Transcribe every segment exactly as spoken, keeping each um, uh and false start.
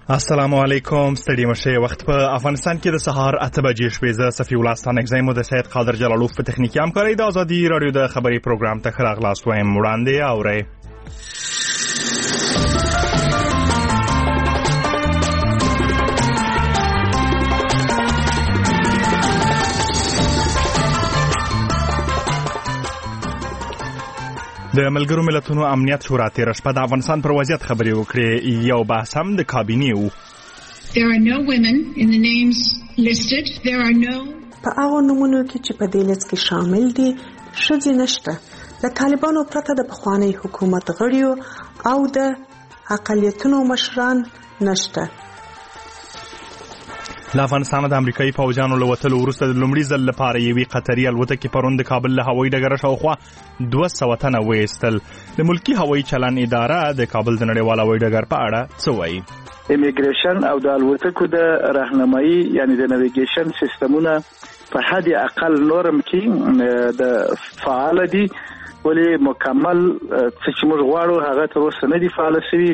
السلام علیکم. ستړي مشه. وخت په افغانستان کې د سهار اته بجې شوې. زه صفي الله ستانک زمو د سید قادر جلالوف په تخنیکي همکارۍ د ازادي رادیو د خبري پروګرام ته راغلاست وایم. وړاندې اورئ. د ملګرو ملتونو امنیت شورا تېره شپه د افغانستان پر وضعیت خبرې وکړې. یو بحث هم د کابینې و. There are no women in the names listed. There are no په هغه نومونو کې چې په دې لیست کې شامل دي ښځې نشته. د طالبانو پرته د پخواني حکومت غړیو او د اقلیتونو مشران نشته. له افغانستانه د امریکایي پوځیانو له وتلو وروسته د لومړي ځل لپاره یوې قطري الوتکې پرون د کابل له هوایي ډګره شاوخوا دوه سوه تنه وایستل. د ملکي هوایي چلن اداره د کابل د نړیوال هوایي ډګر په اړه څه وایي؟ امیګریشن او د الوتکو د راهنمایي یعنی د نیویګیشن سیستمونه په حد اقل نورم کې د فعال دي، ولې مکمل چې موږ غواړو هغه تر اوسه نه دي فعال شوي.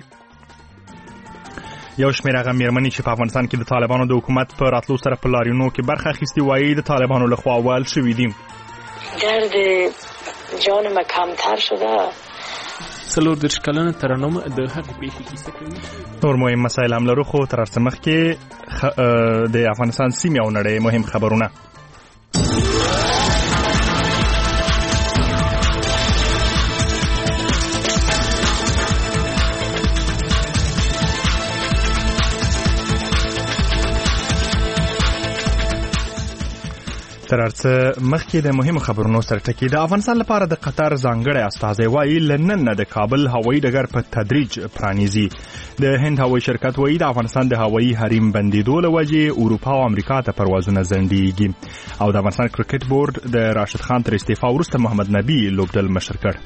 یو شمېر هغه مېرمنې چې په افغانستان کې د طالبانو د حکومت په راتلو سره په لاریونونو کې برخه اخیستې وایي د طالبانو لخوا وال شوي دي. درد جان ما کمتر شده. څلور دېرش کلنه ترنم د هغې پېښې کیسه کوي. نور مهم مسایل هم لرو، خو تر هر څه مخکې د افغانستان سیمې او نړۍ مهم خبرونه. تر ارڅه مخکې د مهمو خبرونو سره ټکی. د افغانستان لپاره د قطر ځانګړی استازی وایي لنن نه د کابل هوایي ډګر په تدریج پرانیزي. د هند هوایي شرکت وایي د افغانستان د هوایي حریم بندیدو له وجې اروپا او امریکا ته پروازونه ځنډیږي. او د افغانستان کرکټ بورډ د راشد خان تر استعفا وروسته محمد نبی لوبډل مشر کړ.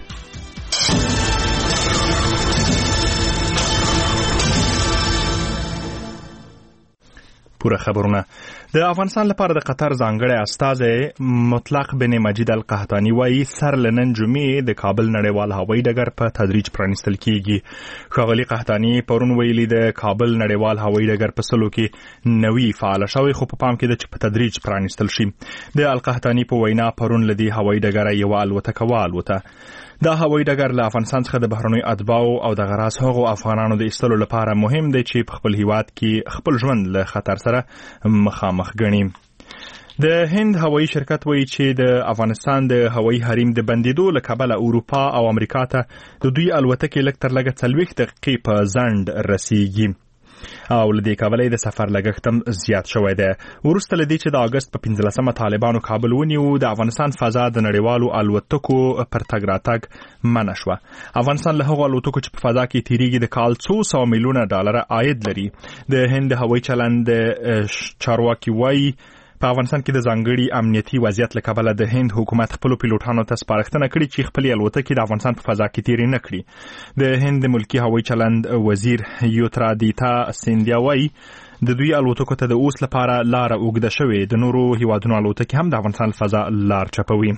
پوره خبرونه. د افغانستان لپاره د قطر ځانګړی استازی مطلق بن مجید القحطاني وایي سر لنن جمعې د کابل نړیوال هوایي ډګر په تدریج پرانیستل کیږي. ښاغلي قحطاني پرون ویلي د کابل نړیوال هوایي ډګر په سلو کې نوي فعال شوی، خو په پام کې ده چې په تدریج پرانیستل شي. د القحطاني په وینا پرون له دې هوایي ډګره یوه الوتکه والوته. دا هوایي ډګر له افغانستان څخه د بهرنیو اتباعو او د غراس هغو افغانانو د ایستلو لپاره مهم دی چې په خپل هیواد کې خپل ژوند له خطر سره مخامخ ګڼي. د هند هوایي شرکت وایي چې د افغانستان د هوایي حریم د بندیدو له کبله اروپا او امریکا ته د دوی الوتکې لږ تر لږه څلوېښت دقیقې په ځنډ رسیږي او له دې کبله د سفر لګښت هم زیات شوی دی. وروسته له دې چې د اګست په پنځلسمه طالبانو کابل ونیو، د افغانستان فضا د نړیوالو الوتکو پر تګ راتګ منع شوه. افغانستان له هغو الوتکو چې په فضا کې تیریږي د کال څو سوه میلیونه ډالره عاید لري. د هند هوایي چلند چارواکي وایي په افغانستان کې د ځانګړي امنیتي وضعیت له کبله د هند حکومت خپلو پیلوټانو ته سپارښتنه کړې چې خپلې الوتکې د افغانستان په فضا کې تیرې نه کړي. د هند د ملکي هوایي چلند وزیر یوترادیتا سیندیا وایي د دوی الوتکو ته د اوس لپاره لاره اوږده شوې. د نورو هیوادونو الوتکې هم د افغانستان فضا لار چپوي.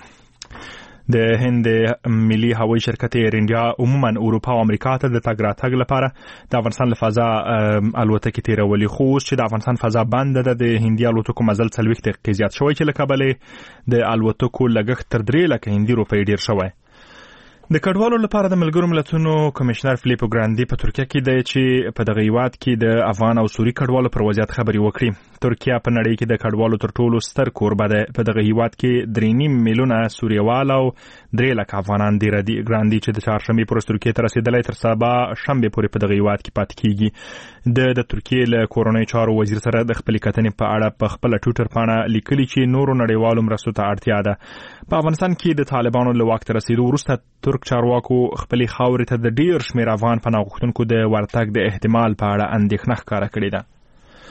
د هند ملي هوایي شرکت ایر انډیا عموما اروپا او امریکا ته د تګ راتګ لپاره د افغانستان له فضا الوتکې تیرولي، خو اوس چې د افغانستان فضا بنده ده د هندي الوتکو مزل څلوېښت دقیقې زیات شوی چې له کبله د الوتکو لګښت تر درې لکه هندي روپۍ ډیر شوی. د کډوالو لپاره د ملګرو ملتونو کمشنر فلیپو ګراندي په ترکیه کې دی چې په دغه هیواد کې د افغان او سوري کډوالو پر وضعیت خبرې وکړي. ترکیه په نړۍ کې د کډوالو تر ټولو ستر کوربه دی. په دغه هیواد کې درې نیم میلیونه سوریوال او درې لکه افغانان دي. ګراندي چې د چهارشنبې پر ترکیه ته رسېدلی تر سبا شنبې پورې په دغه هیواد کې پاتې کیږي. د د ترکیې له کورنۍ چارو وزیر سره د خپلې کتنې په اړه په خپله ټویټر پاڼه لیکلي چې نورو نړیوالو مرستو ته اړتیا ده. په افغانستان کې د طالبانو له واک ته رسېدو وروسته ترک چارواکو خپلې خاورې ته د ډیر شمېر افغان پناه غوښتونکو د ورتګ د احتمال په اړه اندېښنه ښکاره کړې ده.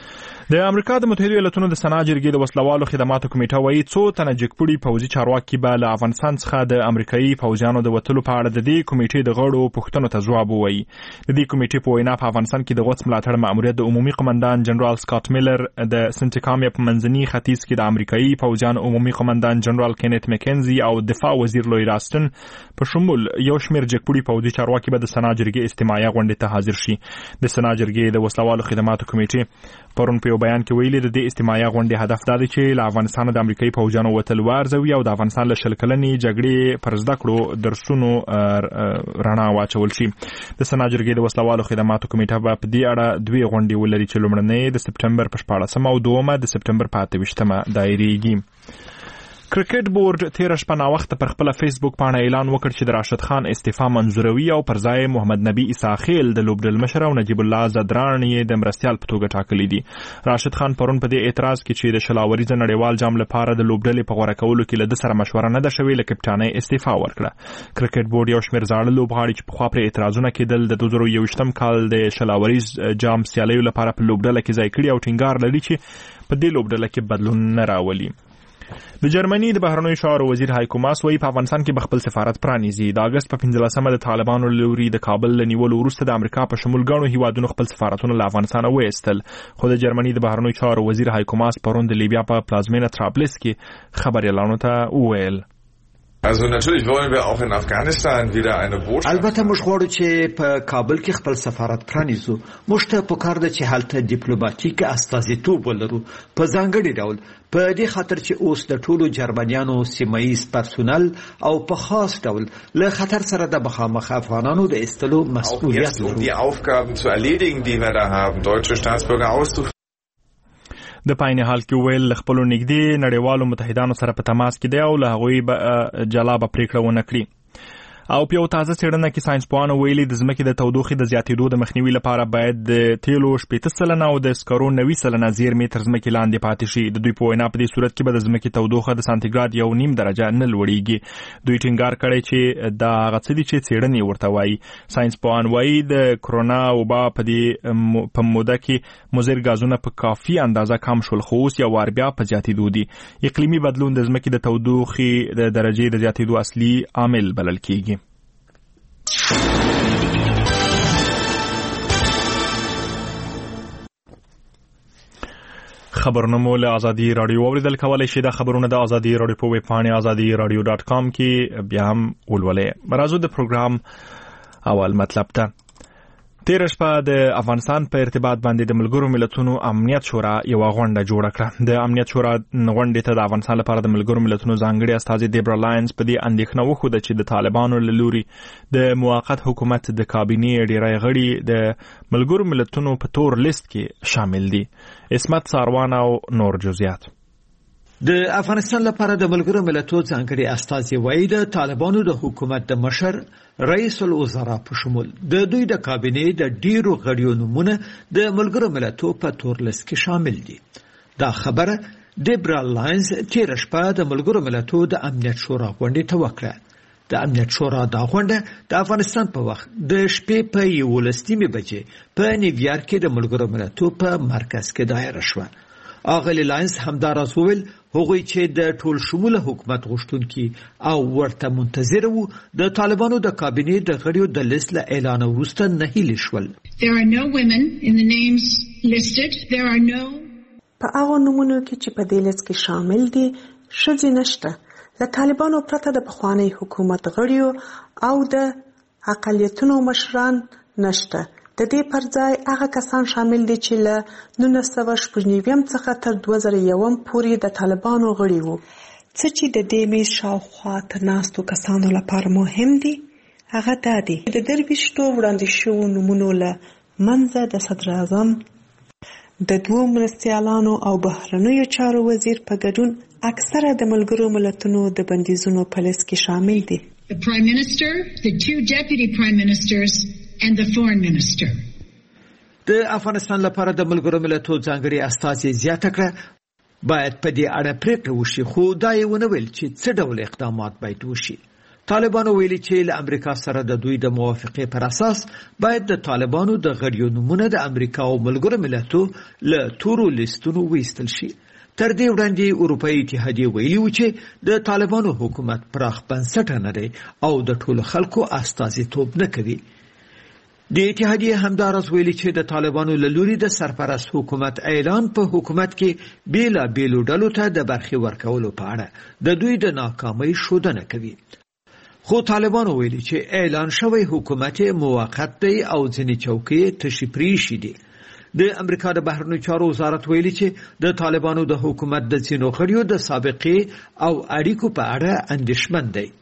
د امریکا د متحده ایالاتونو د سنا جرګې د وسلوالو خدماتو کمیټه وایي څو تنه جګپوړي پوځي چارواکي به له افغانستان څخه د امریکایي پوځیانو د وتلو په اړه د دې کمیټې د غړو پوښتنو ته ځواب ووایي. د دې کمیټې په وینا په افغانستان کې د غوڅ ملاتړ ماموریت د عمومي قومندان جنرال سکاټ میلر د سنټیکام په منځني ختیځ کې د امریکایي پوځیانو عمومي قومندان جنرال کینیت مکنزي او دفاع وزیر لوی راستن په شمول یو شمېر جګپوړي پوځي چارواکي به د سنا جرګې استماعي غونډې ته حاضر شي. د سنا جرګې د وسلوالو خدماتو کمیټې پرون په بیان کې ویلي د دې استماعي غونډې هدف دا دی چې له افغانستان د امریکایي پوځیانو وتل وارزوي او د افغانستان له شل کلنې جګړې پر زده کړو درسونو رڼا واچول شي. د سنا جرګې د وسلوالو خدماتو کمیټه به په دې اړه دوی غونډې ولري چې لومړنۍ د سپټمبر په شپاړسمه او دومه د سپټمبر په اته ویشتمه دایریږي. کرکټ بورډ تیر شپه ناوخته پر خپل فیسبوک باندې اعلان وکړ چې د راشد خان استعفا منزوروي او پر ځای محمد نبی اساخیل د لوبډل مشر او نجیب الله زدران یې د مرستیال په توګه ټاکلي دي. راشد خان پرون په دې اعتراض کې چې د شلاوريز نړیوال جام لپاره د لوبډل په غوړه کولو کې له سره مشوره نه ده شوې له کپټانۍ استعفا ورکړه. کرکټ بورډ یو شمېر زاړه لوبغاړي چې په خوا پر اعتراضونه کېدل د دوه زره یوویشتم کال د شلاوريز جام سیالیو لپاره په لوبډل کې ځای کړي او ټینګار لري چې په دې لوبډل کې بدلون نه راولي. د جرمني د بهرنیو چارو وزیر هایکو ماس وایي په افغانستان کې خپل سفارت پرانیزي. د اگست په پنځلسمه د طالبانو لوري د کابل له نیولو وروسته د امریکا په شمول ګڼو هیوادونو خپل سفارتونه له افغانستان وایستل. خو د جرمني د بهرنیو چارو وزیر هایکو ماس پرون د لیبیا په پلازمینه ترابلس کې خبريالانو ته وویل Also natürlich wollen wir auch in Afghanistan wieder eine Botschaft. البته موږ غواړو چې په کابل کې خپل سفارت پرانیزو. موږ ته پکار ده چې هلته ډیپلوماټیک استازیتوب ولرو په ځانګړي ډول په دې خاطر چې اوس د ټولو جرمنیانو سیمایي پرسونل او په خاص ډول له خطر سره د مخامخ افغانانو د ایستلو مسؤلیت لرو. Die Aufgaben zu erledigen, die wir da haben, deutsche Staatsbürger auszuführen. د پاین حال کې ویل خپل نږدې نړیوالو متحدانو سره په تماس کې دی او له هغوی به جلابه پریکړه ونه کړي. او په یو تازه څېړنه کې ساينسپوهانو ویلي د ځمکې د تودوخې د زیاتېدو د مخنیوي لپاره باید د تیلو شپېته سلنه او د سکرو نوي سلنه زیرمې تر ځمکې لاندې پاتې شي. د دوی په وینا په دې صورت کې به د ځمکې تودوخه د سانتیګراد یو نیم درجه نه لوړېږي. دوی ټینګار کړی چې دا هغه څه دي چې څېړنې ورته وایي. ساينسپوهان وایي د کرونا وبا په دې په موده کې مضر غازونه په کافي اندازه کم شول خو اوس یو وار بیا په زیاتېدو دي. اقلیمي بدلون د ځمکې د تودوخې د درجې د زیاتېدو اصلي عامل بلل کېږي. خبرونه مو له ازادي رادیو اوریدل کولای شئ. د خبرونه د ازادي رادیو په ویب پاڼه ازادي رادیو ډاټ کام کې بیا هم ولولئ. مرازو د پروګرام اول مطلب ته تیر شپه د افغانستان په ارتباط باندې د ملګرو ملتونو امنیت شورا یو غونډه جوړه کړه. د امنیت شورا غونډې ته د افغانستان لپاره د ملګرو ملتونو ځانګړي استازي دیبرا لاینز په دې اندېښنه وښوده چې د طالبانو له لوري د موقت حکومت د کابینې ډیری غړي د ملګرو ملتونو په تور لیست کې شامل دي. اسمت ساروان او نور جزئیات. د افغانستان لپاره د ملګرو ملتونو ځانګړي استازي وایي د طالبانو د حکومت د مشر رئیس الوزرا په شمول د دوی د کابینې د ډیرو غړیو نومونه د ملګرو ملتونو په تور لیست کې شامل دي. دا خبره دیبرا لاینز تیر شپه د ملګرو ملتونو د امنیت شورا غونډې ته وکړه. د امنیت شورا دا غونډه د افغانستان په وخت د شپې په یولسمه بجې په نیویارک کې د ملګرو ملتونو په مرکز کې دایره شوه. اغلی لاینز همداراز وویل هغوی چې د ټول شموله حکومت غوښتونکي او ورته منتظر وو د طالبانو د کابینې د غړیو د لیست له اعلان وروسته نهیلي شول. There are no women in the names listed. There are no په هغه نومونو کې چې په دې لیست کې شامل دي ښځې نشته. له طالبانو پرته د پخوانی حکومت غړیو او د اقلیتونو مشران نشته. د دې پر ځای هغه کسان شامل دي چې له نولس سوه شپږ نوي څخه تر دوه زره یو پورې د طالبانو غړي وو. څه چې د دې میز شاوخوا ته ناستو کسانو لپاره مهم دي هغه دا دي د درویشتو وړاندې شوو نومونو له منځه د صدر اعظم د دوو مرستیالانو او بهرنیو چارو وزیر په ګډون اکثره د ملګرو ملتونو د بندیزونو په لیست کې شامل دي. The Prime Minister, the two Deputy Prime Ministers and the Foreign Minister. د افغانستان لپاره د ملګرو ملتونو ځانګړي استازي زیاته کړه باید په دې اړه پریکړه وشي خو دا یې ونه ویل چې څه ډول اقدامات باید وشي. طالبانو ویلي چې له امریکا سره د دوی د موافقې پر اساس باید د طالبانو د غړیو نومونه د امریکا او ملګرو ملتونو له تورو لیستونو ویستل شي. تر دې وړاندې اروپאי اتحادیه ویلي و چې د طالبانو حکومت پراخ بنسټه نه دی او د ټولو خلکو استازیتوب نه کوي. د اتحادیه همدارس ویلي چې د طالبانو له لوري د سرپرست حکومت اعلان په حکومت کې بیلا بیلو ډلو ته د برخې ورکولو په اړه د دوی د ناکامۍ ښودنه کوي. خو طالبانو ویلي چې اعلان شوی حکومت موقت دی او ځینې چوکۍ تشې پریښي دي. د امریکا د بهرنیو چارو وزارت ویلي چې د طالبانو د حکومت د ځینو غړیو د سابقې او اړیکو په اړه اندېښمن دی.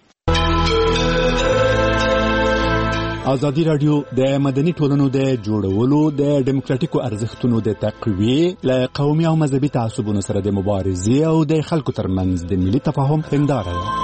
ازادي رادیو د مدني ټولنو د جوړولو د ډیموکراټیکو ارزښتونو د تقویې له قومي او مذهبي تعصبونو سره د مبارزې او د خلکو ترمنځ د ملي تفاهم هنداره ده.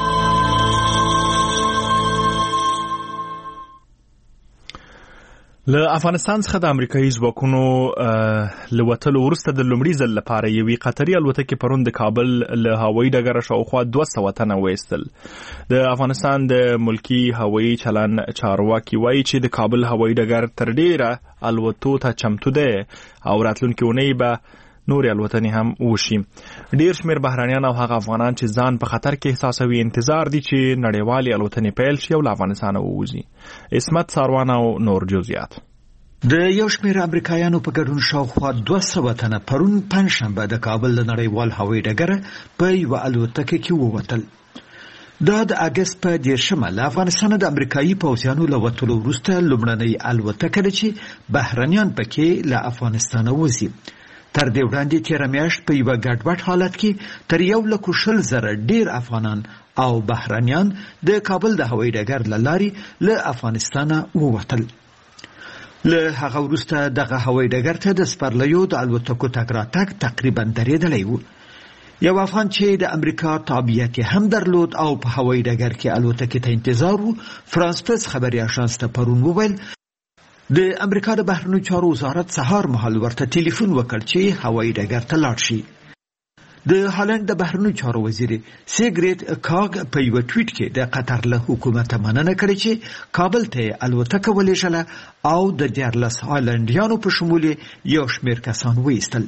له افغانستان څخه د امریکایي ځواکونو له وتلو وروسته د لومړي ځل لپاره یوې قطري الوتکې پرون د کابل له هوایي ډګره شاوخوا دوه سوه تنه وایستل. د افغانستان د ملکی هوایي چلن چارواکي وایي چې د کابل هوایي ډګر تر ډیره الوتو ته چمتو دی او راتلونکي اونۍ به نورې الوتنې هم وشي. ډیر شمیر بهرانیان او هغه افغانان چې ځان په خطر کې احساسوي انتظار دي چې نړیوالې الوتنې پیل شي او له افغانستانه ووځي. اسمت ساروان او نور جزئیات. د یو شمیر امریکایانو په ګډون شاوخوا دوه سوه تنه پرون پنجشنبه د کابل د نړیوال هوایي ډګر په یوه الوتکه کې ووتل. دا د اګست په دیرشمه له افغانستانه د امریکایي پوځیانو له وتلو وروسته لومړنۍ الوتکه ده چې بهرانیان پکې له افغانستانه وځي. تر دې وړاندې تیره میاشت په یوه ګډوډ حالت کې تر یو لک شل زره ډیر افغانان او بهرانیان د کابل د هوایي ډګر له لارې له افغانستانه ووتل. له هغه وروسته دغه هوایي ډګر ته د سپرلیو د الوتکو تګ راتګ تقریبا درېدلی و. یو افغان چې د امریکا تابعیت هم درلود او په هوایي ډګر کې الوتکې ته انتظار و، فرانس پرس خبري اژانس ته پرون وویل د امریکا د بهرنیو چارو وزارت سهار مهال ورته ټلیفون وکړ چې هوایي ډګر ته لاړ شي. د هالند د بهرنیو چارو وزیر سیګریت کاګ په یو ټویټ کې د قطر له حکومت مننه کړې چې کابل ته الوتکه ولېږله او د دیارلس هالندیانو په شمول یو شمیر کسان وایستل.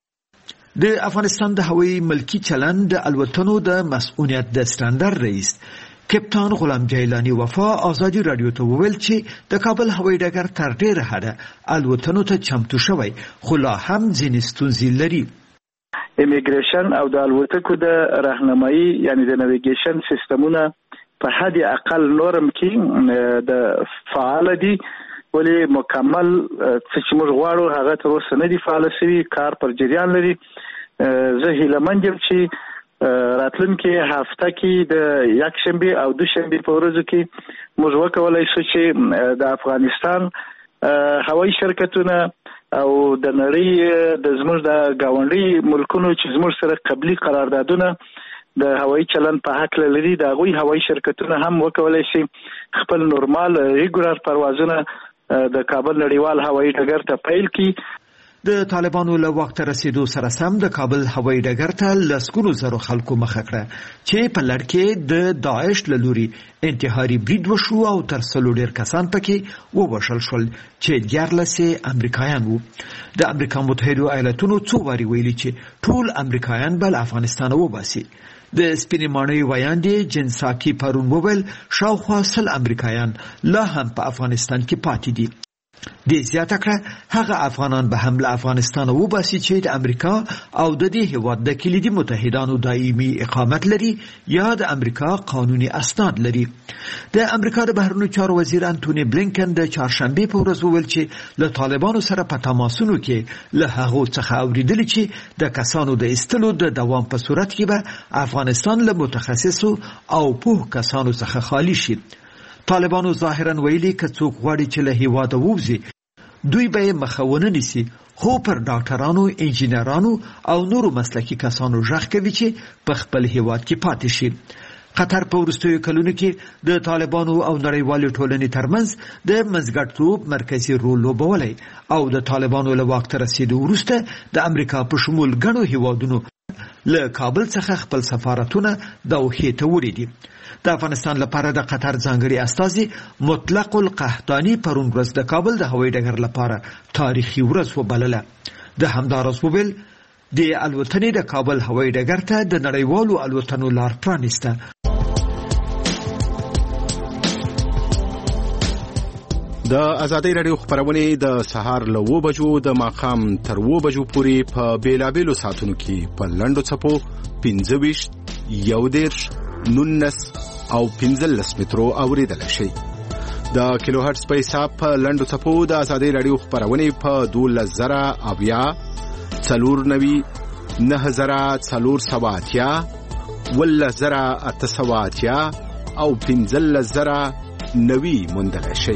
د افغانستان د هوایي ملکی چلن د الوتنو د مسؤلیت د ستاندر رئیس کپتان غلام جیلانی وفا ازادي رادیو ته وویل چې د کابل هوایي ډګر تر ډیره حده الوتنو ته چمتو شوی خو لا هم ځینې ستونزې لري. امیګریشن او د الوتکو د راهنمایي یعنی د نیویګیشن سیستمونه په حد اقل نورم کې د فعال دي، ولی مکمل چې موږ غواړو هغه تر اوسه نه دي فعال شوي، کار پر جریان لري. زه هیلهمند یم چې راتلونکي هفته کې د یک شنبه او دو شنبه په ورځو کې موږ وکولای شو چې د افغانستان هوایي شرکتونه او د نړۍ د زموږ د گاونډي ملکونو چې زموږ سره قبلي قراردادونه د هوایي چلن په حق لري، د هغوی هوایي شرکتونه هم وکولای شي خپل نورمال ریګولر پروازونه د کابل نړیوال هوایي ډګر ته پیل کړي. د طالبانو له وخت رسیدو سره سم د کابل هوایي ډګر ته لسګونو زرو خلکو مخه کړه چې په لړ کې د داعش له لوري انتحاري برید وشو او تر څلور ډیر کسان پکې ووژل شول چې دیارلس امریکایان وو. د امریکا متحده ایالاتونو څو واري ویلي چې ټول امریکایان بل افغانستان وباسي. د سپینې ماڼۍ ویاندې جنساکي پرون وویل شاوخوا سل امریکایان لا هم په افغانستان کې پاتې دي. د زیاته کړه هغه افغانان به هم له افغانستان وباسي چې د امریکا او د دې هیواد د کلیدي متحدانو دایمي اقامت لري یا د امریکا قانوني اسناد لري. د امریکا د بهرنیو چارو وزیر انټونی بلینکن د چهارشنبه په ورځ وویل چې له طالبانو سره په تماسونو کې له هغو څخه اوریدل چې د کسانو د ایستلو د دوام په صورت کې به افغانستان له متخصصو او پوه کسانو څخه خالی شي. طالبانو ظاهرا ویلي که څوک غواړي چې له هیواده ووځي دوی به یې مخه ونه نیسي، خو پر ډاکټرانو، انجینرانو او نورو مسلکي کسانو غږ کوي چې په خپل هیواد کې پاتې شي. قطر په وروستیو کلونو کې د طالبانو او نړیوالې ټولنې ترمنځ د منځګړیتوب مرکزي رول لوبولی او د طالبانو له واک ته رسیدو وروسته د امریکا په شمول ګڼو هیوادونو له کابل څخه خپل سفارتونه دوحې ته وړي دي. د افغانستان لپاره د قطر ځانګړي استازي مطلق القحطاني پرون ورځ د کابل د هوایي ډګر لپاره تاریخي ورځ وبلله. د همداراز وویل د الوتنې د کابل هوایي ډګر ته د نړیوالو الوتنو لار پرانیسته. د ازادي رادیو خبرونه د سهار له و بجو د ماقام تر و بجو پورې په بیلابېلو ساعتونو کې په لنډو څپو پنځه ویشت یو دېرش نونس او پنځلس مترو اوریدل شي. د کیلو هرتز په حساب په لنډو څپو د ازادي رادیو خبرونه په دولس زره اویا څلور نوي نه زره څلور سوه اتیا ولس زره اته سوه اتیا او پنځلس زره نوي موندل شي.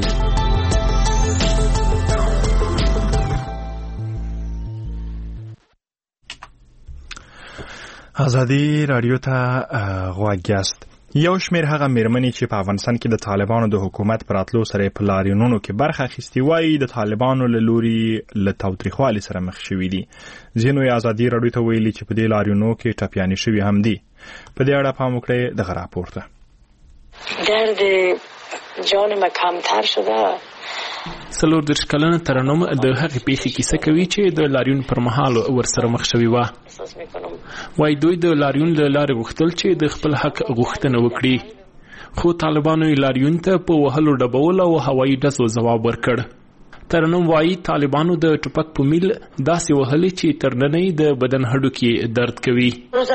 ازادي رادیو ته غوږ یاست. یو شمېر هغه مېرمنې چې په افغانستان کې د طالبانو د حکومت پر راتلو سره په لاریونونو کې برخه اخیستې وایي د طالبانو له لوري له تاوتریخوالي سره مخ شوي دي. ځینو یې ازادي رادیو ته ویلي چې په دې لاریونونو کې ټپیانې شوي هم دي. په دې اړه پام وکړئ دغه راپور ته. درد جان ما کمتر شده. څلور دېرش کلنه ترنم د هغې پیښې کیسه کوي چې د لاریون پر مهال ورسره مخ شوې وه. وایي دوی د لاریون له لارې غوښتل چې د خپل حق غوښتنه وکړي، خو طالبانو یې لاریون ته په وهلو ډبول او هوایي ډزو ځواب ورکړ. ترنم وایي طالبانو د ټوپک په میل داسې وهلې چې تر ننه یې د بدن هډوکي درد کوي.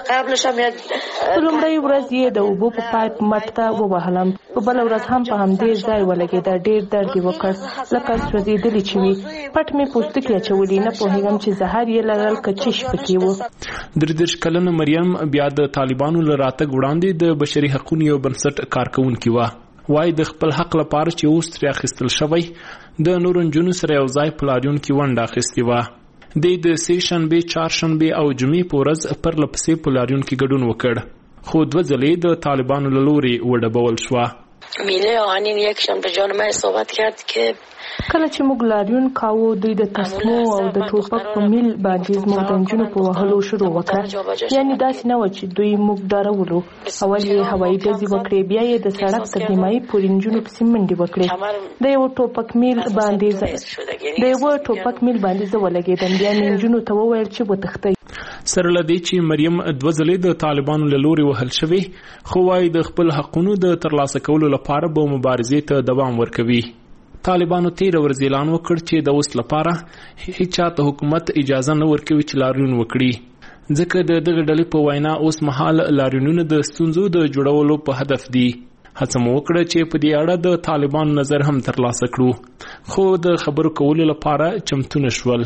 په لومړۍ ورځ یې د اوبو په پایپ مټ ته ووهلم، په بله ورځ هم په همدې ځای ولګېده. ډېر درد یې وکړ لکه سوځېدلې چې وي. پټ مې پوستکي اچولي، نه پوهېږم چې زهر یې لرل که چش پکې و. درې دېرش کلنه مریم بیا د طالبانو له راتګ وړاندې د بشري حقونو یو بنسټ کارکوونکې وه. وایي د خپل حق لپاره چې اوس ترې اخیستل شوی د نورو نجونو سره یو ځای په لاریون کې ونډه اخیستې وه. دوی د سې شنبې، چهارشنبې او جمعې په ورځ پرله پسې په لاریون کې ګډون وکړ، خو دوه ځلې د طالبانو له لورې وډبول شوه. میله آهنین یکشان به جان من صحبت کرد که کله چې موږ لاریون کاوه دوی د تسمو او د ټوپک په میل باندې زموږ د نجونو په وهلو شروع وکړه. یعنې داسې نه وه چې دوی موږ ډارولو. اول یې هوایي ډزې وکړې، بیا یې د سړک تر نیمایي پورې نجونو پسې منډې وکړې. د یوه ټوپک میل باندې د یوه ټوپک میل باندې زه ولګېدم. بیا مې نجونو ته وویل چې وتښتئ. سره له دې چې مریم دوه ځلې د طالبانو له لورې وهل شوې، خو وایي د خپل حقونو د ترلاسه کولو لپاره به مبارزې ته دوام ورکوي. طالبانو تېره ورځ اعلان وکړ چې د اوس لپاره هیڅ چاته حکومت اجازه نه ورکوي چې لاریون وکړي، ځکه د دغه ډلې په وینا اوس مهال لاریونونه د ستونزو د جوړولو په هدف دي. هڅه مو وکړه چې په دې اړه د طالبانو نظر هم ترلاسه کړو، خو د خبرو کولو لپاره چمتو نه شول.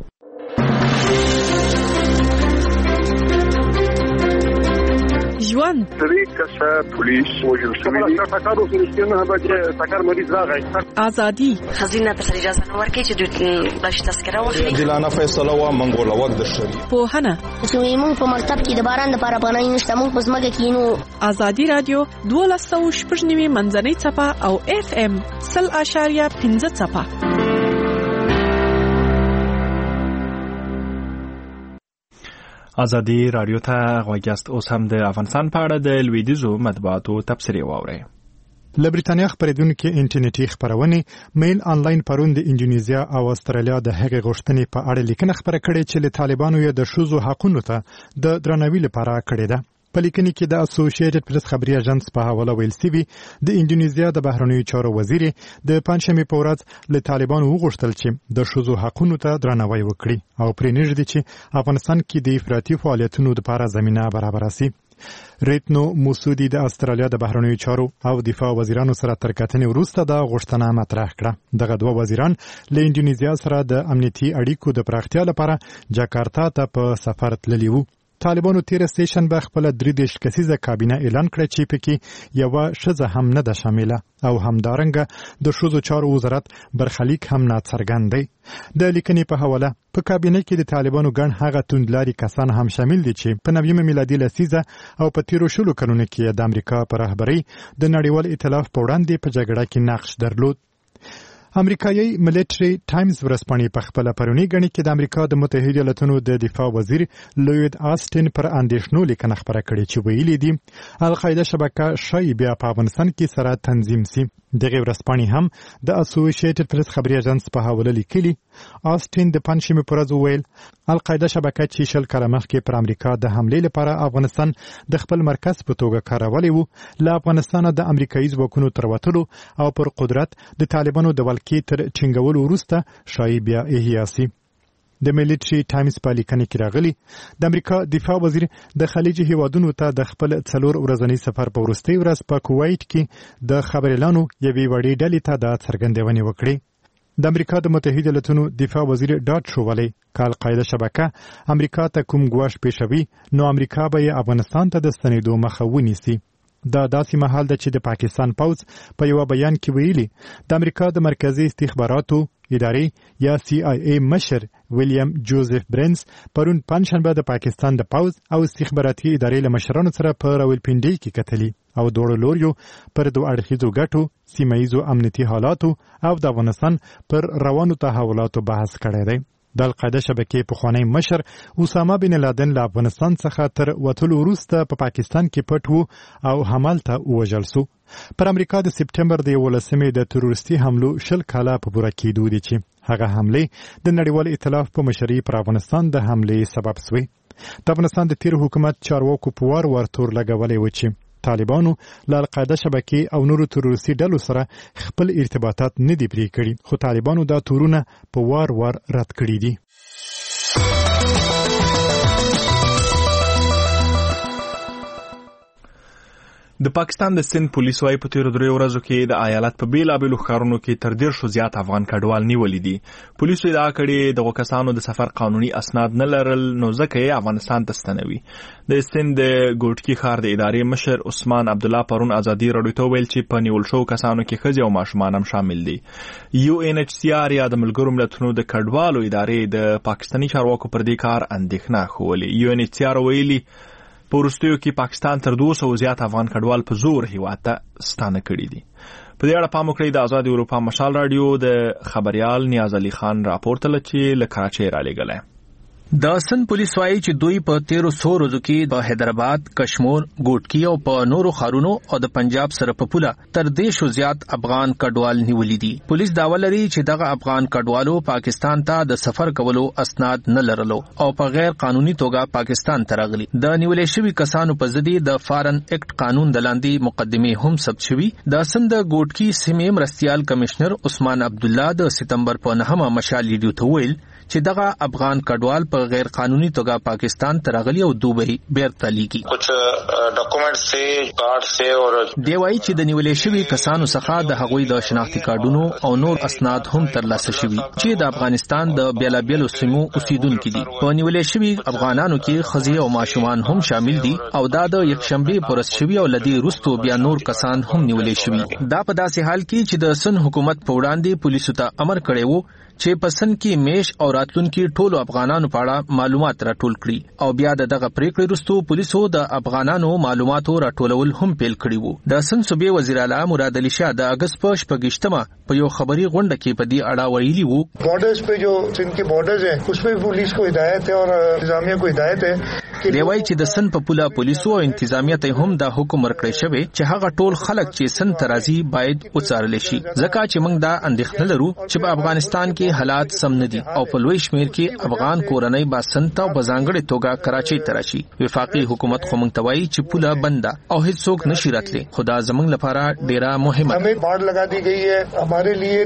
ژوند درې کسه پولیس وژل شوي دي. ټکر وسو نه به چې ټکر مریض راغی. ازادي خزینه ته اجازه نه ورکړي چې دوی باش تذکره واخلي. عادلانه فیصله و منګول وخت د شری پوهنه چې موږ په مکتب کې د باران لپاره پناه نشته، موږ په ځمکه کې نو. ازادي رادیو دولس سوه شپږ نوي منځنۍ څپه او اف ام سل اشاریه پنځه څپه. ازادي رادیو ته غوږ یاست. اوس هم د افغانستان په اړه د لویدیځو مطبوعاتو تبصرې واورئ. له بریتانیا خبرېدونکو انټرنیټي خبرونه میل آنلاین پرون د انډونیزیا او استرالیا د هغې غوښتنې په اړه لیکنه خبره کړې چې له طالبانو یې د ښځو حقونو ته د درناوي لپاره کړې ده. په لیکنه کې د اسوسییټډ پریس خبري اژانس په حواله ویل شوی د انډونیزیا د بهرنیو چارو وزیر د پنځمې په ورځ له طالبانو وغوښتل چې د ښځو حقونو ته درناوی وکړي او پرې نږدې چې افغانستان کې د افراطي فعالیتونو لپاره زمينه برابر شي. ریتنو موسودی د استرالیا د بهرنیو چارو او دفاع وزیرانو سره تر کتنې وروسته د غوښتنه مطرح کړه. دغه دوه وزیران له انډونیزیا سره د امنیتي اړیکو د پراختیا لپاره جاکارتا ته په سفر تللي وو. طالبانو تیر سټیشن به خپل درې دیش کسیزه کابینه اعلان کړ چې پکې یو ښځه هم نه ده شامله او همدارنګه د ښځو چارو وزارت برخلیک هم نه څرګند دی. د لیکنې په حواله په کابینه کې د طالبانو ګڼ هغه توندلاري کسان هم شامل دي چې په نویمه میلادي لسیزه او په تیرو شلو کلونو کې د امریکا په رهبرۍ د نړیوال ائتلاف په وړاندې په جګړه کې نقش درلود. امریکایي ملټري ټایمز ورځپاڼې په خپل پرونی غني کې د امریکا د متحده ایالاتونو د دفاع وزیر لوید آستین پر اندېښنو لیکنه خبره کړې چې ویلي دي القاعده شبکه شای بیا په افغانستان کې سره تنظیم سي. دغه ورځپاڼې هم د اسوسییټډ پریس خبري اژانس په حواله لیکلي آستین د پنځمه پر ورځ ویل القاعده شبکه چې شل کاله مخکې پر امریکا د حمله لپاره افغانستان د خپل مرکز په توګه کارولې وو له افغانستان د امریکایي ځواکونو تر وتلو او پر قدرت د طالبانو د ولکې تر ټینګولو وروسته شای بیا احیا سي. د ملټري ټایمز په لیکنه کې راغلي د امریکا دفاع وزیر د خلیج هیوادونو ته د خپل څلور ورځنی سفر په وروستي ورځ په کویت کې د خبر اعلانو یوې وړې ډلې ته د څرګندونې وکړې. د امریکا د متحده ایالاتونو دفاع وزیر ډاټ شوولې کال قاعده شبکه امریکا ته کوم ګواښ پېښوي نو امریکا به افغانستان ته د ستنېدو مخه ونیسي. دا داسې مهال ده چې د پاکستان پوځ په یو بیان کې ویلي د امریکا د مرکزی استخباراتو ادارې یا سی آی ای مشر ویلیام جوزف برنس پرون پنځشنبه د پاکستان د پوځ او استخباراتي ادارې له مشرانو سره په راولپنډي کې کتلي او دوړو لوريو پر دوه اړخیزو ګټو سیمایي امنیتي حالاتو او د افغانستان پر روانو تحولاتو بحث کړی دی. د القاعده شبکې پخوانی مشر اسامه بن لادن له افغانستان څخه تر وټلو وروسته په پاکستان کې پټ وو او همالته وژل شو. پر امریکا د سپټمبر د یولسمې د تروریستي حملو شل کاله په پوره کېدو دي چې هغه حمله د نړیوال ائتلاف په مشرۍ پر افغانستان د حملې سبب شوه. د افغانستان د تیر حکومت چارواکو په وار ور تور لګولې و چې طالبانو له القاعده شبکې او نورو تروریستي ډلو سره خپل ارتباطات نه دي پرې کړي خو طالبانو دا تورونه په وار وار رد کړي دي. د پاکستان د سند پولیسو وايي په تیر درې ورځو کې د ایالت په بیلابېلو ښارونو کې تر ډېر شو زیات افغان کډوال نیولې دي. پولیسو ادعا کړې دغه کسانو د سفر قانوني اسناد نه لرل نو ځکه یې افغانستان ته ستنوي. د سند د ګوټکی ښار د ادارې مشر عثمان عبد الله پرون ازادي راډیو ته ویل چې په نیول شو کسانو کې ښځې او ماشومان هم شامل دي. یو ان ایچ سی آر یا د ملګرو ملتونو د کډوالو ادارې د پاکستاني چارواکو پر دې کار اندېښنه ښولې. یو ان ایچ سی آر ویلي په وروستیو کې پاکستان تر دوه سوه زیات افغان کډوال په زور هیواد ته ستانه کړي دي. په دې اړه پام وکړئ د آزاد اروپا مشال رادیو د خبريال نیاز علي خان راپور تل چې له کراچۍ را لېږلی. د سند پولیس وايي چې دوی په تیرو سو ورځو کې په حیدرآباد، کشمیر، ګوټکی او په نورو ښارونو او د پنجاب سره په پوله تر دې شو زیات افغان کډوال نیولې دي. پولیس داوا لري چې دغه افغان کډوالو پاکستان ته د سفر کولو اسناد نه لرلو او په غیر قانوني توګه پاکستان ته راغلي. د نیولې شوی کسانو په ضد د فارن اکټ قانون د لاندې مقدمه هم ثبت شوی. د سند ګوټکی سیمې مرستيال کمشنر عثمان عبد الله د سپتمبر په نهمه مشال ریډیو ته ویل چې دغه افغان کډوال په غیر قانوني توګه پاکستان ته راغلي او دوبه بیرته لیکي. کچھ ډاکومنټ سي کارت سي او دی وايي چې د نیولې شوی کسانو څخه د هغوی د شناختی کارتونو او نور اسناد هم ترلاسه شوي چې د افغانستان د بیلابیلو سیمو اوسیدونکو دي. په نیولې شوی افغانانو کې ښځې او ماشومان هم شامل دي او دا د یکشنبه پرست شوی او لدی روستو بیا نور کسان هم نیولې شوي. دا په داسې حال کې چې د سن حکومت په وړاندې پولیسو ته امر کړی وو چې پسند کې میش او راتلونکي ټولو افغانانو په اړه معلومات راټول کړي او بیا دغه پریکړې وروسته پولیسو د افغانانو معلوماتو راټولول هم پیل کړي وو. د سند صوبې وزیر اعلی مراد علي شاه د اگست په شپږشتمه په یو خبري غونډه کې په دې اړه ویلي وو بارډرز په جو سند کې بارډرز ہیں اس په پولیس کو ہدایت ہے اور انتظامیہ کو ہدایت ہے دی وايي چې د سند په پوله پولیسو او انتظامیه ته هم دا حکم ورکړی شوی چې هغه ټول خلک چې سند ترازی باید وڅارل شي ځکه چې موږ دا اندېښنه لرو چې په افغانستان کې حالات سم نه دي او په لوی شمیر کې افغان کورنۍ با سند ته بځانګړې توګه کراچۍ ته راشي. وفاقي حکومت خو موږ ته وايي چې پوله بنده او هیڅ څوک نشي راتلی. خدا زموږ لپاره ډیره مهمه ده. हमें बाड़ लगा दी गई है हमारे लिए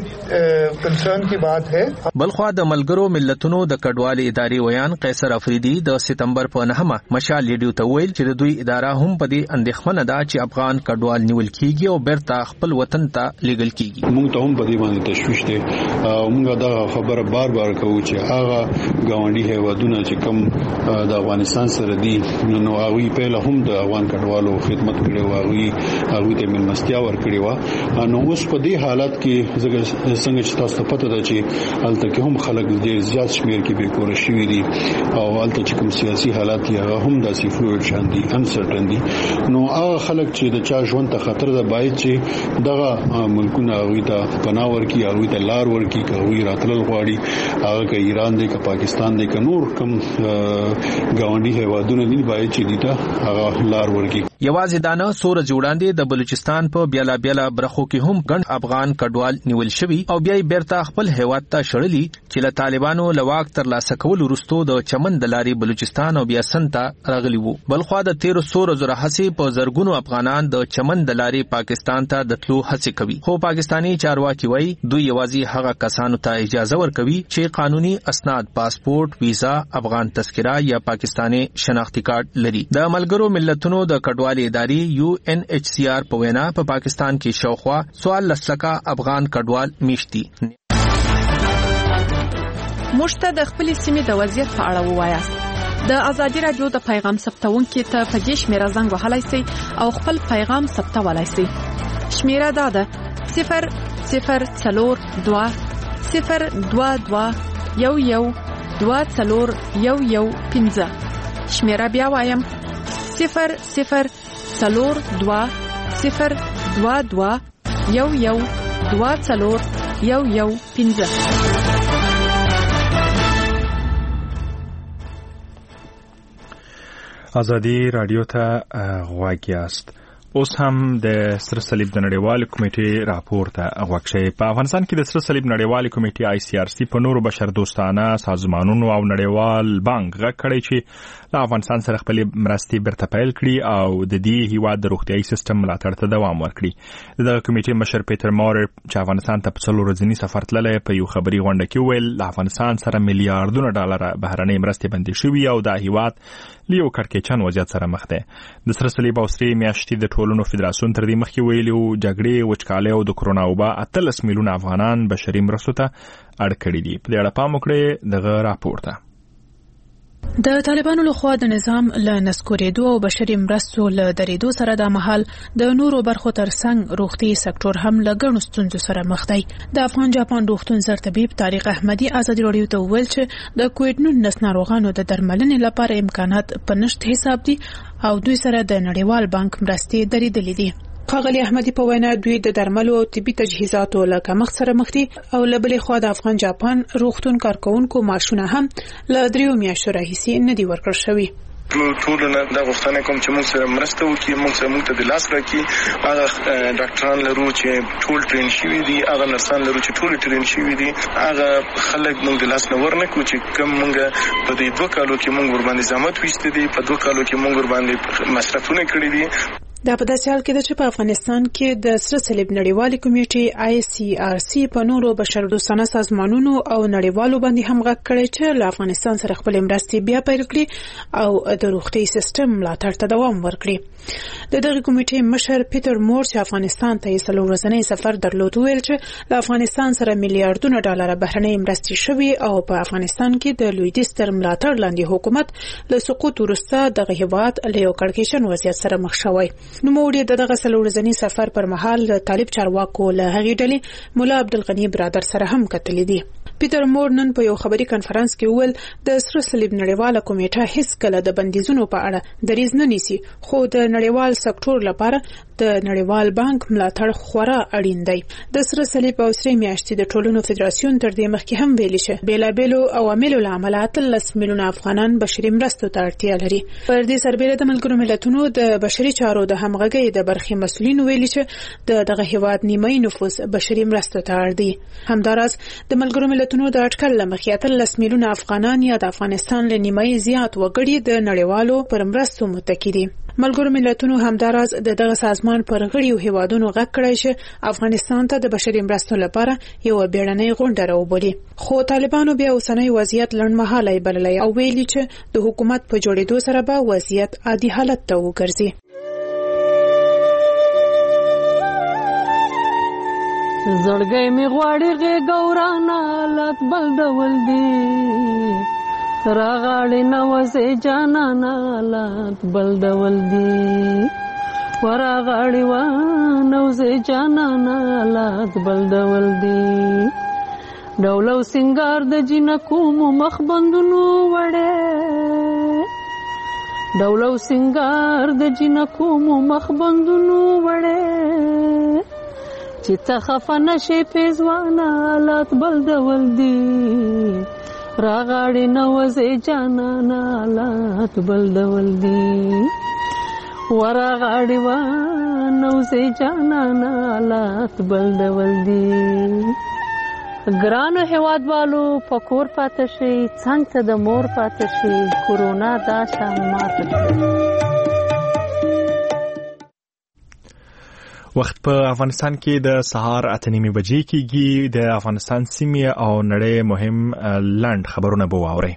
کنسرن کی بات ہے. بلخوا د ملګرو ملتونو د کډوال ادارې ویان قیصر افریدي د سپتمبر په نهمه مشال ریډیو ته ویل چې دوی اداره هم په دې اندېښمنه ده چې افغان کډوال نیول کیږي او بیرته خپل وطن ته لیږل کیږي. موږ ته هم په دې باندې تشویش ده او موږ دا خبره بار بار کوو چې هغه ګاونډي هیوادونه چې کم د افغانستان سره دي نو هغه په له هم د افغان کډوالو خدمت کړي او هغه هغه ته ملمستیا ورکړي و. نو اوس په دې حالت کې څنګه چې تاسو ته پته ده چې الته کې هم خلک ډېر زیات شمیر کې به کور شي دي او الته چې کوم سیاسي حالات کې هغه هم د فلوئډ شان دي انسرټن دي. نو هغه خلک چې د چا ژوند ته خطر ده باید چې دغه ملکونه هغه ته پناه ورکړي، هغه ته لار ورکړي، هغه راتلل غواړي، هغه که ایران دی که پاکستان دی که نور کوم ګاونډي هیوادونه دي باید چې دیتا هغه لار ورکړي. یوازې دانه سور جوړاندې د بلوچستان په بیالا بیالا برخو کې هم ګڼ افغان کډوال نیول شوي او بیا بیرته خپل هیواد ته شړلي چې له طالبانو لواک تر لاسه کول وروسته د چمن د لارې بلوچستان او بیا سنتا راغلي وو. بلخوا د تیر سور زره هڅې په زرګونو افغانان د چمن د لارې پاکستان ته د تلو هڅې کوي، خو پاکستانی چارواکي وایي دوی یوازې هغه کسانو ته اجازه ورکوي چې قانوني اسناد، پاسپورت، ویزا، افغان تذکره یا پاکستانی شناختی کارت لري. د ملګرو ملتونو د کډوال ادارې یو ان ایچ سی آر په وینا په پاکستان کې شاوخوا سوال لسلکه افغان کډوال میشتي. موږ ته د خپل سیمې د وضعیت په اړه ووایاست. د ازادي رادیو د پیغام ثبتونکو ته په دې شمیره زنګ وهلای شئ او خپل پیغام ثبتولای شئ. شمیره دا ده صفر صفر څلور دوه صفر دوه دوه یو یو دوه څلور یو یو پنځه. شمیره بیا وایم صفر صفر څلور دوه صفر دوه دوه یو یو دوه څلور یو یو پنځه. ازادي رادیو ته غواړی یاست. اوس هم د سره صلیب د نړیوال کمیټې راپور ته غوښ شي. په افغانستان کې د سره صلیب نړیوال کمیټې آی سی آر سی په نورو بشردوستانه سازمانونو او نړیوال بانک غږ کړی چې د افغانستان سره خپل مرستې برته پیل کړي او د دې هیواد د روغتيایي سیستم ملاتړ ته دوام ورکړي. دغه کمیټې مشر پیټر مور چې افغانستان ته په څلور ورځنی سفر تللی په یو خبري غونډه کې ویل د افغانستان سره میلیارډونه ډالر بهرنۍ مرستې بندي شوي او د هیواد لیو کړکېچن وضعیت سره مخ ده. د سره صلیب او سری میاشتې د ټولنو فدراسیون تر دې مخکې ویلي وو جګړې، وچکالۍ او د کرونا وبا اتلس میلیونه افغانان بشري مرستو ته اړ کړي دي. په دې اړه پام وکړئ دغه راپور ته. د طالبانو لخوا د نظام له نسکورېدو او بشري مرستو له درېدو سره د مهال د نورو برخو ترڅنګ روغتي سکتور هم له ګڼو ستونزو سره مخ دی. د افغان جاپان روغتون سرطبیب طارق احمدي ازادي رادیو ته ویل چې د کووډ نولس ناروغانو د درملنې لپاره امکانات په نشټ حساب دي او دوی سره د نړیوال بانک مرستې درېدلې دي. ښاغلي احمدي په وینا دوی د درملو او طبي تجهیزاتو له کمښت سره مخ دي او له بلې خوا د افغان جاپان روغتون کارکونکو معاشونه هم له دریو میاشتو راهیسې نه دي ورکړل شوي. ټول نه د غوښتنه کوم چې موږ سره مرسته وکړي، موږ سره موږ ته د لاس راکړي. هغه ډاکټران لرو چې ټول ټرین شوي دي، هغه نرسان لرو چې ټول ټرین شوي دي، هغه خلک موږ د لاس نه ورنکړو چې کوم موږ په دې دوه کالو کې موږ ور باندې زحمت ویسته دي، په دوه کالو کې موږ ور باندې مصرفونه کړی دي. دا په داسې حال کې ده چې په افغانستان کې د سره صلیب نړیوالې کمیټې آی سی آر سی په نورو بشردوستانه سازمانونو او نړیوالو باندې هم غږ کړی چې له افغانستان سره خپل مرستې بیا پیل کړي او د روغتي سیستم ملاتړ ته دوام ورکړي. د دغه کمیټې مشر پیټر مور چې افغانستان ته یې څلور ورځنی سفر درلود ویل چې له افغانستان سره میلیارډونه ډالر بهرنۍ مرستې شوي او په افغانستان کې د لویدیځ تر ملاتړ لاندې حکومت له سقوط وروسته دغه هیواد له یو کړکېچن وضعیت سره مخ شوی. نو موږ د دغه څلور ورځنی سفر پر مهال طالب چارواکو له هغې ډلې مولا عبدالغني برادر سره هم کتلې دي. پیټر مور نن په یو خبري کانفرنس کې وویل د سره صلیب نړیواله کمیټه هیڅ کله د بندیزونو په اړه دریځ نه نیسي، خو د نړیوال سکتور لپاره د نړیوال بانک ملاتړ خورا اړین دی. د سره صلیب او سری میاشتې د ټولنو فدراسیون تر دې مخکې هم ویلي چې بیلابېلو عواملو له امله اتلس میلیونه افغانان بشري مرستو ته اړتیا لري. پر دې سربېره د ملګرو ملتونو د بشري چارو د همغږۍ د برخې مسؤلین ویلي چې د دغه هیواد نیمایي نفوس بشري مرستو ته اړ دی. همداراز د ملګرو ملتونو د اټکل له مخې اتلس میلیونه افغانان یا د افغانستان له نیمایي زیات وګړي د نړیوالو پر مرستو متکي دي. ملګرو ملتونو همداراز د دغه سازمان پر غړیو هیوادونو غږ کړی چې افغانستان ته د بشري مرستو لپاره یو بیړنۍ غونډه راوبولي، خو طالبانو بیا اوسنی وضعیت لنډمهالی بللی او ویلي چې د حکومت په جوړېدو سره به وضعیت عادي حالت ته وګرځي. زړګی می غواړي غېږ حالات بل ډول دي، راغاړې نوځې جانانه حالات بل ډول دي، وراغاړې ونوځې جانانه حالات بل ډول دي، ډول او سنگار د جنکو مو مخ بندونو وړې ډولو سنگار د جنکو مو مخبندونو وړې چې ته خفه نشې پیزوانه حالات بل ډول دي راغاړې نوځې جانانه حالات بل ډول دي ورغاړې ونوځې جانانه حالات بل ډول دي ګرانو هیوادوالو په کور پاتې شئ څنګ ته د مور پاتې شئ کورونا دا شان ماته وخت په افغانستان کې د سهار اته نیمې بجې کېږي د افغانستان سیمې او نړۍ مهم لنډ خبرونه به واورئ.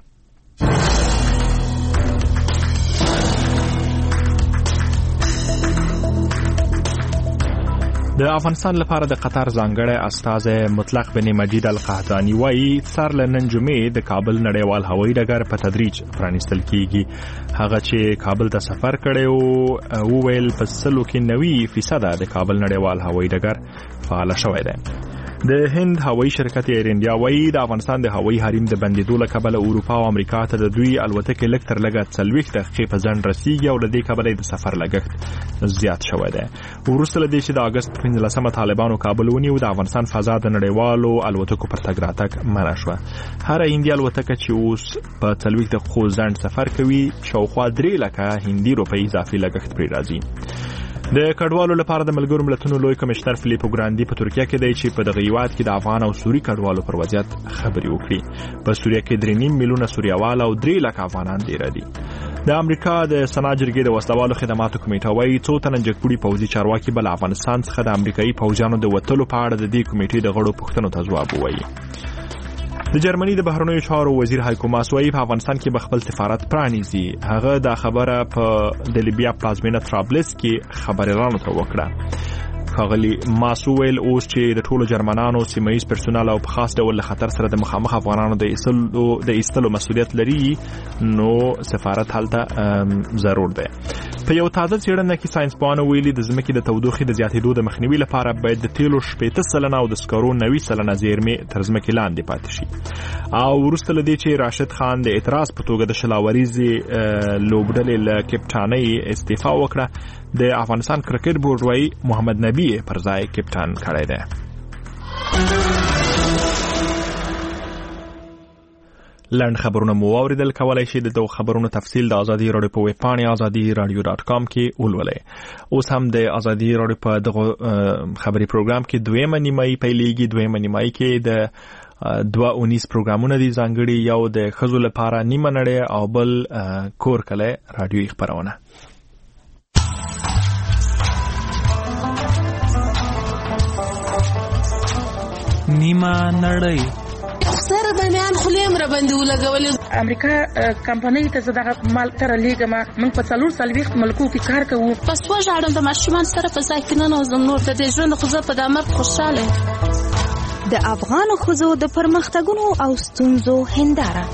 د افغانستان لپاره د قطر ځانګړی استازی مطلق بن مجید القحطاني وایي سر له نن جمعې د کابل نړیوال هوایي ډګر په تدریج پرانیستل کیږي. هغه چې کابل ته سفر کړی او وویل په سلو کې نوي فیصده د کابل نړیوال هوایي ډګر فعال شوی دی. د هند هوایي شرکت ایر انډیا وایي د افغانستان د هوایي حریم د بندیدو له کبله اروپا او امریکا ته د دوی الوتکې لږ تر لږه څلوېښت دقیقې په ځنډ رسیږي او له دې کبله د سفر لګښت زیات شوی دی. وروسته له دې چې د اګست په پنځلسمه طالبانو کابل ونیو د افغانستان فضا د نړیوالو الوتکو پر تګ راتګ منع شوه. هره هندي الوتکه چې اوس په څلوېښت دقیقو ځنډ سفر کوي شاوخوا درې لکه هندي روپۍ اضافي لګښت پرې راځي. د کډوالو لپاره د ملګرو ملتونو لوی کمشنر فلیپو ګراندي په ترکیه کې دی چې په دغه هیواد کې د افغان او سوري کډوالو پر وضعیت خبرې وکړي. په سوریه کې درې نیم میلیونه سوریوال او درې لکه افغانان ډېر دي. د امریکا د سنا جرګې د وسلوالو خدماتو کمیټه وايي څو تنه جګپوړي پوځي چارواکي بل افغانستان څخه د امریکایي پوځیانو د وتلو په اړه د دې کمیټې د غړو پوښتنو ته ځواب ووایي. د جرمني د بهرنیو چارو وزیر هایکو ماس وايي په افغانستان کې به خپل سفارت پرانیزي. هغه دا خبره په د لیبیا پلازمینه طرابلس کې خبريالانو ته وکړه. ښاغلي ماس وویل اوس چې د ټولو جرمنانو سیمه‌ییز پرسونل او په خاص ډول له خطر سره د مخامخ افغانانو د ایستلو د ایستلو مسؤلیت لري نو سفارت هلته ضرور دی. په یو تازه څېړنه کې ساينسپوهانو ویلي د ځمکې د تودوخې د زیاتېدو د مخنیوي لپاره باید د تیلو شپېته سلنه او د سکرو نوي سلنه زیرمې تر ځمکې لاندې پاتې شي. او وروسته له دې چې راشد خان د اعتراض په توګه د شلاوریزې لوبډلې له کپټانۍ استعفا وکړه د افغانستان کرکټ بورډ وايي محمد نبی پر ځای کپټان کړی دی. لنډ خبرونه مو واوریدل. کولای شئ د دغو خبرونو تفصیل د ازادي راډیو په ویب پاڼې ازادي رادیو ډاټ کام کې ولولئ. اوس هم د ازادي راډیو په دغه خبري پروګرام کې دویمه نیمایي پیلېږي. دویمه نیمایي کې د دوه اونیس پروګرامونه دي ځانګړي، یو د ښځو لپاره نیمه نړۍ او بل کور کلی رادیویي خپرونه. نیمه نړۍ سره درمیان خلیم را باندې ولګولې. امریکا کمپنۍ ته زداغه مال تر لیګما موږ په څلور سلويخت ملکو کې کار کوو. پس وژاړم د ماشومان سره په ځای کې نه نوزم نور د دې ژوند خو زه په دامر خوشاله. د افغانو ښځو د پرمختګونو او ستونزو هنداره.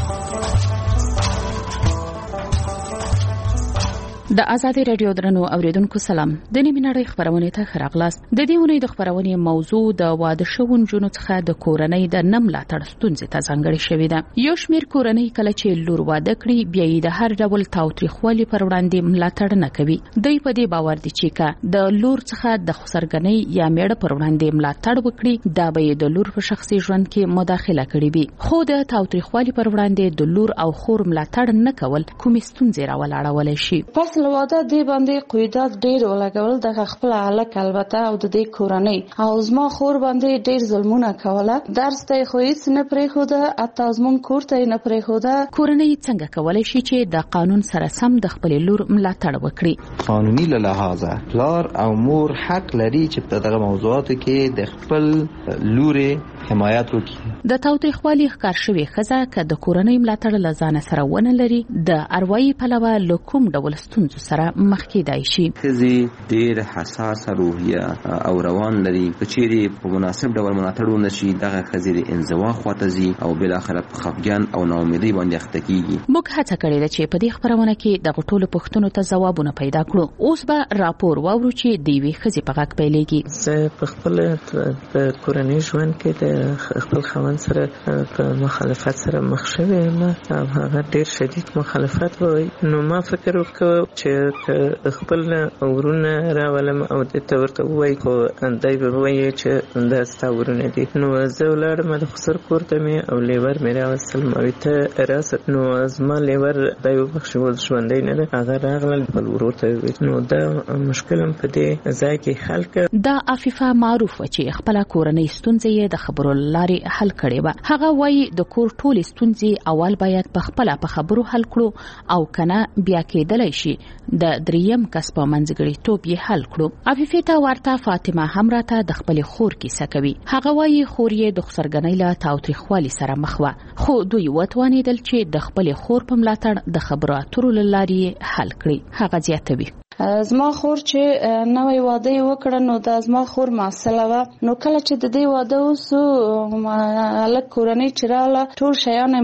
د ازادي رادیو درنو اوریدونکو سلام. د نیمه نړۍ خبرونه ته خراغلاست. د دې ونې د خبرونه موضوع د واده شوون جنو څخه د کورنۍ د نم لاتړ ستونزې ته ځانګړې شوې ده. یو شمېر کورنۍ کله چې لور واده کړي بیا یې د هر ډول تاوتریخوالي پر وړاندې ملاتړ نه کوي. دوی په دې باور دي چې کا د لور څخه د خسرګنۍ یا میړه پر وړاندې ملاتړ وکړي دا به د لور په شخصي ژوند کې مداخله کړي وي. خو د تاوتریخوالي پر وړاندې د لور او خور ملاتړ نه کول کومې ستونزې راولاړولی شي. واده دی باندې قیودات ډیر ولګول د خپل علاق البته او د دې کورنۍ او زما خور باندې ډیر ظلمونه کوله. درس ته خو هیڅ نه پرې خوده، اته زمون کور ته نه پرې خوده. کورنۍ څنګه کولای شي چې د قانون سره سم د خپل لور ملاتړ وکړي؟ قانوني له لحاظه پلار او مور حق لري چې په دغه موضوعاتو کې د خپل لوري حمایت وکړي. د تاوتریخوالي ښکار شوې ښځه که د کورنۍ ملاتړ له ځانه سره ونه لري د اروايي پلوه له کوم ډول ستونزو سره مخ کېدای شي. ښځې ډېر حساسه روحیه او روان لري. که چیرې په مناسب ډول ملاتړ ونه شي دغه ښځې د انزوا خواته ځي او بالاخره په خفګان او ناامیدۍ باندې اخته کېږي. موږ هڅه کړې ده چې په دې خبرونه کې دغه ټولو پوښتنو ته ځوابونه پیدا کړو. اوس به راپور واورو چې د یوې ښځې په غږ پیلېږي. زه په خپل په کورنۍ ژوند کې د د خپل خاوند سره په مخالفت سره مخ شوی یم او هغه ډیر شدید مخالفت وای. نو ما فکر وکړ چې خپل ورونه راولم او د تورته وای خو اندای به وای چې دا ستا ورونه دي. نو زه ولاړم د خسر کور ته مې او لیور مې راوستل مې ته راسه. نو زما لیور د یو بخښول ژوندۍ نه ده هغه راغلل بل ورور ته. نو دا مشکل هم په دې ځای کې حل کړ. دا عفیفه معروف چې خپل کورنۍ ستونزې یې د خبرو لارې حل کړي و. هغه وایي د کور ټول ستونزې اول باید په خپل په خبرو حل کړو او کنه بیا کېدلای شي د دریم کس په منځګړیتوب یې حل کړو. عفیفه ته ورته فاطمه هم راته د خپل خور کیسه کوي. هغه وایي خور یې د خسرګنۍ له تاوتریخوالي سره مخ و خو دوی وتوانېدل چې د خپل خور په ملاتړ د خبرو اترو لارې حل کړي. هغه زیاتوي زما خور چې نوې واده وکړه نو د زما خور معسله و. نو کله چې د دې واده وسو الک کورنۍ چراله ټول شیان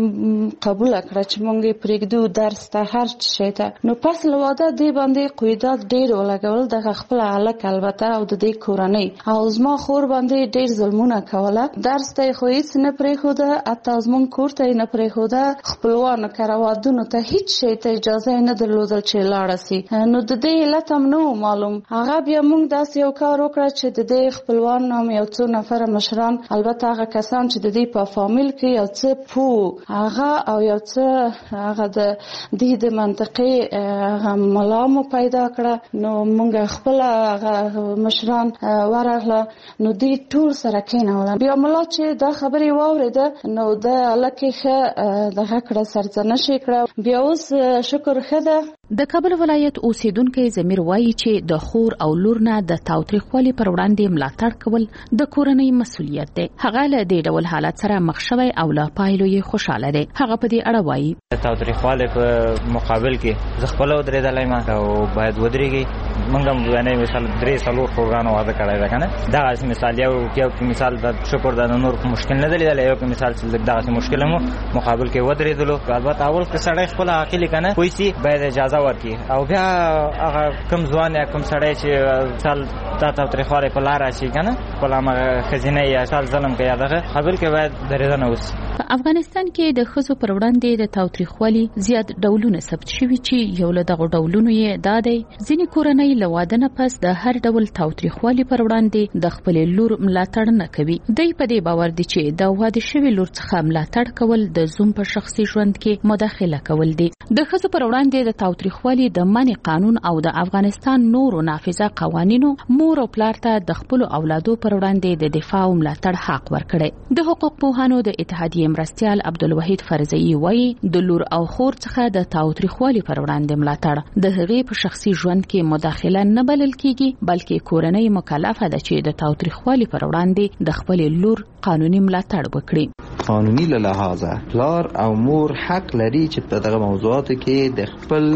قبول کړه چې مونږ پرېږدو درس ته هر شي ته. نو پس له واده دی باندې قیودات ډېر ولګول د خپل الک البته او د دې کورنۍ او زما خور باندې ډېر ظلمونه کوله. درس ته خو هیڅ نه پرېښوده اته زمون کور ته نه پرېښوده. خپلوانو کراوادونو ته هیڅ شي ته اجازه نه درلودل چې لاړ شي. نو د دې علت هم نو معلوم. هغه بیا موږ داسې یو کار وکړ چې د دې خپلوان هم یو څو نفر مشران البته هغه کسان چې د دې په فامیل کې یو څه پو هغه او یو څه هغه د دې د منطقې هغه ملامو پیدا کړه. نو موږ خپل هغه مشران ورغله نو دې ټول سره کېنول. بیا ملا چې دا خبرې واورېده نو د لکه ښه د هکړه سرزنه شي کړه. بیا اوس شکر خده. د کابل ولایت اوسیدونکو زمیر وایي چې د خور او لور نه د تاوتریخوالي پر وړاندې ملاتړ کول د کورنۍ مسؤلیت دی. هغه له دې ډول حالت سره مخ شوی او له پایلو یې خوشاله دی. هغه په دې اړه وایي د تاوتریخوالي په مقابل کې زه خپل ودرېدلای ما او باید ودرېږي. موږ هم باندې مثال درې څلور پروګرام واده کړی دا کنه دا مثال یو یو مثال د شکر د نور مشکل نه دی یو مثال چې دغه مشکل مو مقابل کې ودرېدلو. البته اول کې سړی خپل عقل کنه کوئی سي باید اجازه ورکړي او بیا هغه کم ځوان یا کم سړی چې سال تا تاوتریخوالي په لار راشي کنه خپل هغه خزینه یا سال ظلم کوي دغه قبل کې باید درېدنه وشي. په افغانستان کې د ښځو پر وړاندې د تاوتریخوالي زیات ډولونه ثبت شوي چې یو له دغو ډولونو یې دا دی ځینې کورنۍ له واده نه پس د هر ډول تاوتریخوالي پر وړاندې د خپلې لور ملاتړ نه کوي. دوی په دې باور دي چې د واده شوي لور څخه ملاتړ کول د زوم په شخصي ژوند کې مداخله کول دي. د ښځو پر وړاندې د تاوتریخوالي د منع قانون او د افغانستان نورو نافذه قوانینو مور او پلار ته د خپل اولادو پر وړاندې د دفاع او ملاتړ حق ورکړي. د حقوق پوهانو د اتحادیې مرستیال عبدالوحید فرزئی وایي د لور او خور څخه د تاوتریخوالي پر وړاندې ملاتړ د هغې په شخصي ژوند کې مداخله نه بلل کیږي بلکې کورنۍ مکلفه ده چې د تاوتریخوالي پر وړاندې د خپل لور قانوني ملاتړ وکړي. قانوني له لحاظه پلار او مور حق لري چې په دغه موضوعاتو کې د خپل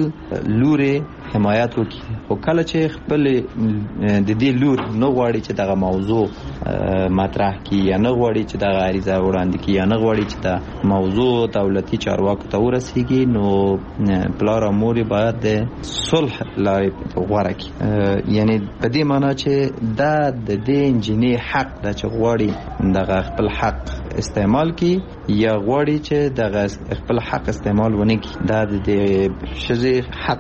لورې حمایت وکړي. خو کله چې خپل د دې لور نه غواړي چې دغه موضوع مطرح کړي یا نه غواړي چې دغه عریضه وړاندې کړي یا نه غواړي چې د موضوع دولتي چارواکو ته ورسیږي نو پلار او مور باید د صلح لارې غوره کړي. یعنی په دې معنی چې دا د دې انجینې حق ده چې غواړي دغه خپل حق استعمال کړي یا غواړي چې دغه خپل حق استعمال ونه کړي. دا د ښځې حق